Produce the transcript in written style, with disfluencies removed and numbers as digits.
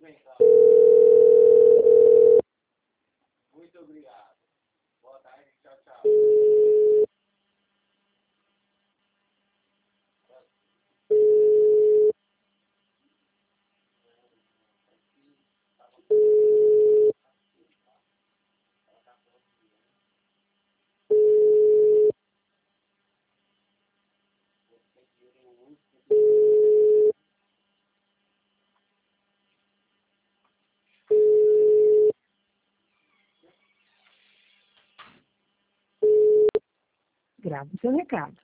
bem, tá? Muito obrigado. Boa tarde, tchau, tchau. Grave o seu recado.